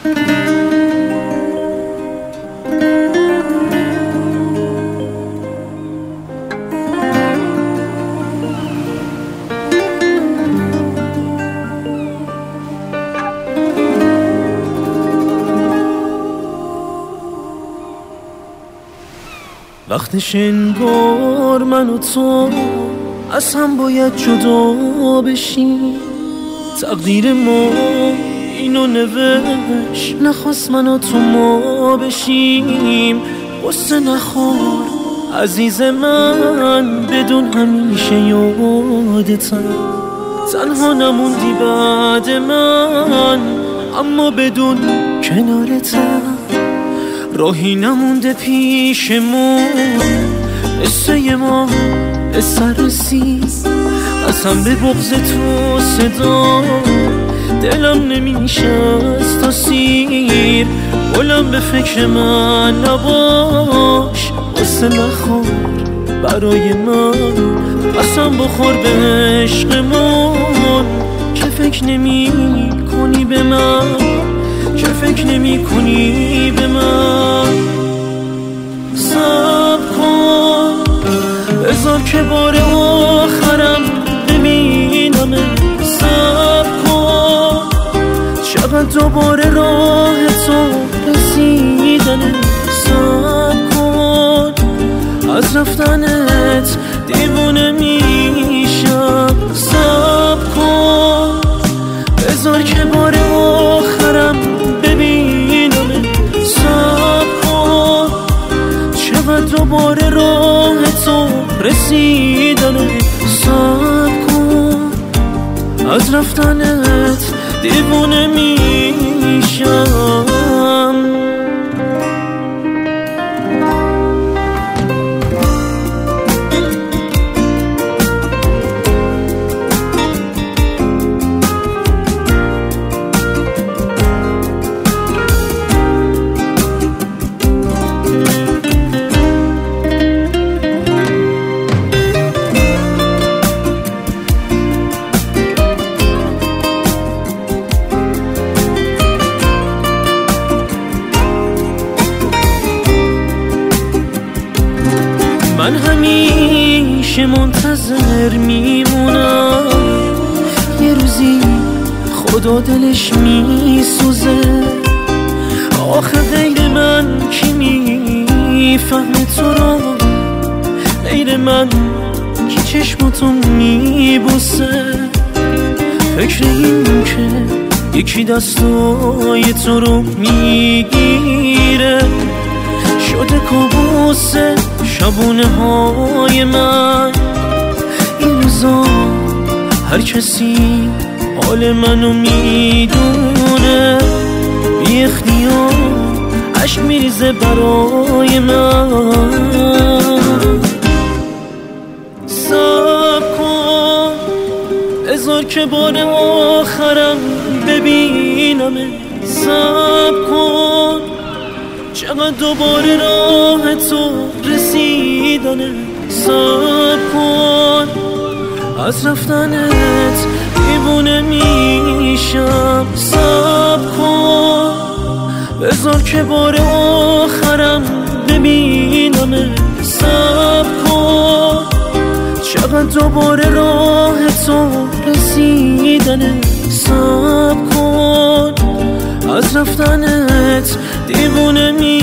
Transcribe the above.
وقتش انگار من و تو از هم باید جدا بشیم. تقدیر ما اینو نوشت، نخواست من و تو ما بشیم. قصه نخور عزیز من، بدون همیشه یادتم. تنها نموندی بعد من، اما بدون کنارتم. راهی نمونده پیشمون، قصه ما به سر رسید. قسم به بغض تو صدا، دلم نمیشه از تو سیر. گلم به فکر من نباش، قصه نخور برای من. قسم بخور به عشقمون، که فکر نمی کنی به من، که فکر نمی کنی به من. صبر کن بذار که بار آخرم ببینم. صبر کن چقدر دوباره راه تو رسیدنه. صبر کن از رفتنت دیوونه میشم. صبر کن بذار که بار آخرم ببینم. صبر کن چقدر دوباره راه تو رسیدنه. صبر کن از رفتنت دیوونه میشم. من همیشه منتظر میمونم، یه روزی خدا دلش میسوزه. آخه غیر من کی میفهمه تو رو؟ غیر من کی چشماتو میبوسه؟ فکر این که یکی دستای تو رو میگیره شده کابوس شبونه های من. این روزا هر کسی حال منو میدونه، بی اختیار عشق میریزه برای من. صبر کن بذار که بار آخرم ببینم. صبر کن چقدر دوباره راه تو رسیدنه. صبر کن از رفتنت دیوونه میشم. صبر کن بذار که بار آخرم ببینم. صبر کن چقدر دوباره راه تو رسیدنه. صبر کن از رفتنت دیوونه میشم.